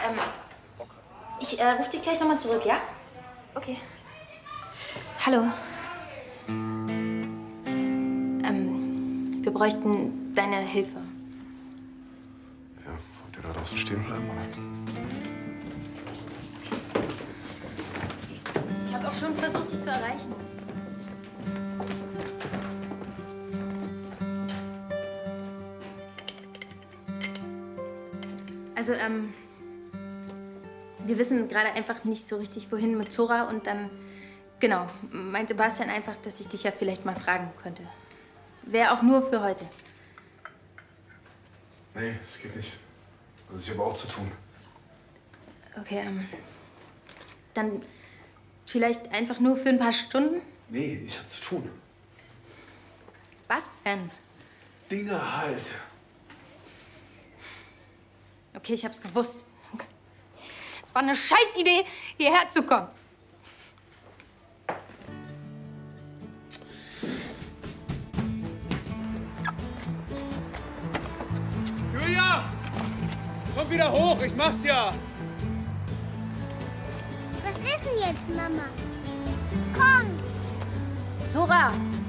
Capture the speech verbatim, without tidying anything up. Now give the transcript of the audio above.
ähm, ich äh, rufe dich gleich nochmal zurück, ja? Okay. Hallo. Ähm, wir bräuchten deine Hilfe. Ja, wollt ihr da draußen stehen bleiben, oder? Ich habe auch schon versucht, dich zu erreichen. Also, ähm, wir wissen gerade einfach nicht so richtig, wohin mit Zora. Und dann, genau, meinte Bastian einfach, dass ich dich ja vielleicht mal fragen könnte. Wäre auch nur für heute. Nee, das geht nicht. Also ich habe auch zu tun. Okay, ähm, dann vielleicht einfach nur für ein paar Stunden? Nee, ich habe zu tun. Was denn? Dinge halt. Okay, ich hab's gewusst. Es war eine Scheißidee, hierher zu kommen. Julia! Komm wieder hoch, ich mach's ja! Was ist denn jetzt, Mama? Komm! Zora!